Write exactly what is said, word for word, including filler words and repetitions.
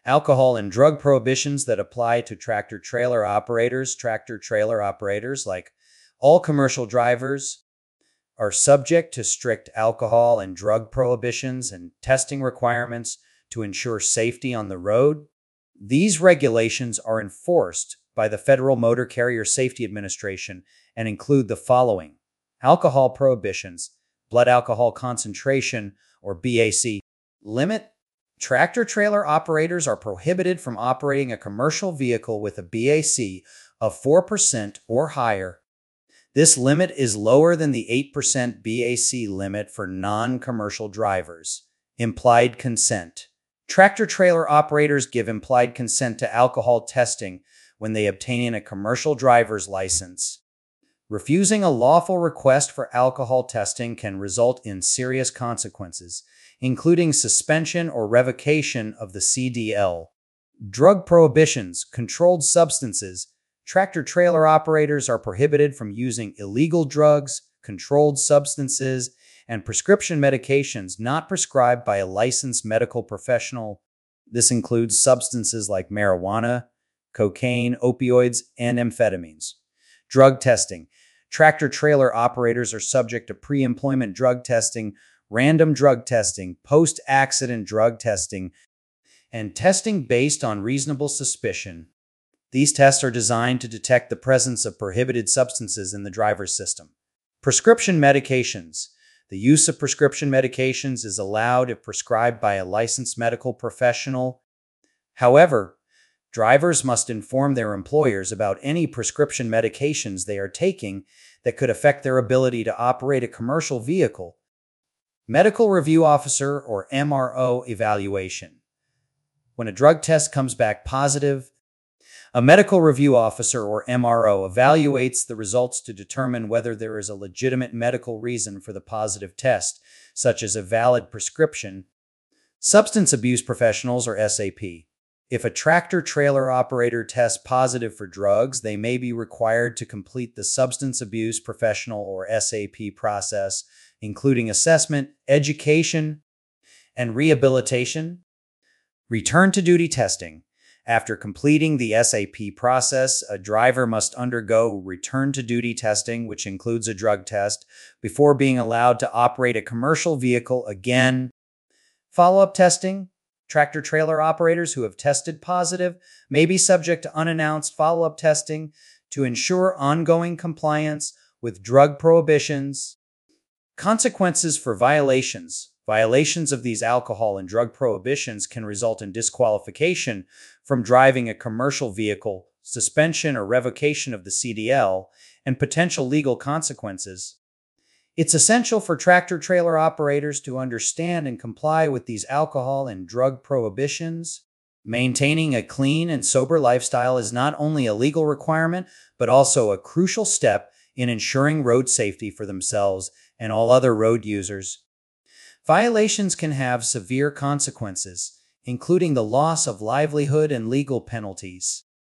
Alcohol and drug prohibitions that apply to tractor-trailer operators. Tractor-trailer operators, like all commercial drivers, are subject to strict alcohol and drug prohibitions and testing requirements to ensure safety on the road. These regulations are enforced by the Federal Motor Carrier Safety Administration and include the following: alcohol prohibitions, blood alcohol concentration, or B A C limit. Tractor-trailer operators are prohibited from operating a commercial vehicle with a B A C of four percent or higher. This limit is lower than the eight percent B A C limit for non-commercial drivers. Implied consent. Tractor-trailer operators give implied consent to alcohol testing when they obtain a commercial driver's license. Refusing a lawful request for alcohol testing can result in serious consequences, including suspension or revocation of the C D L. Drug prohibitions. Controlled substances. Tractor-trailer operators are prohibited from using illegal drugs, controlled substances, and prescription medications not prescribed by a licensed medical professional. This includes substances like marijuana, cocaine, opioids, and amphetamines. Drug testing. Tractor-trailer operators are subject to pre-employment drug testing, random drug testing, post-accident drug testing, and testing based on reasonable suspicion. These tests are designed to detect the presence of prohibited substances in the driver's system. Prescription medications. The use of prescription medications is allowed if prescribed by a licensed medical professional. However, drivers must inform their employers about any prescription medications they are taking that could affect their ability to operate a commercial vehicle. Medical Review Officer, or M R O, evaluation. When a drug test comes back positive, a Medical Review Officer, or M R O, evaluates the results to determine whether there is a legitimate medical reason for the positive test, such as a valid prescription. Substance Abuse Professionals, or S A P. If a tractor-trailer operator tests positive for drugs, they may be required to complete the Substance Abuse Professional, or S A P, process, including assessment, education, and rehabilitation. Return-to-duty testing. After completing the S A P process, a driver must undergo return-to-duty testing, which includes a drug test, before being allowed to operate a commercial vehicle again. Follow-up testing. Tractor-trailer operators who have tested positive may be subject to unannounced follow-up testing to ensure ongoing compliance with drug prohibitions. Consequences for violations. Violations of these alcohol and drug prohibitions can result in disqualification from driving a commercial vehicle, suspension or revocation of the C D L, and potential legal consequences. It's essential for tractor-trailer operators to understand and comply with these alcohol and drug prohibitions. Maintaining a clean and sober lifestyle is not only a legal requirement, but also a crucial step in ensuring road safety for themselves and all other road users. Violations can have severe consequences, including the loss of livelihood and legal penalties.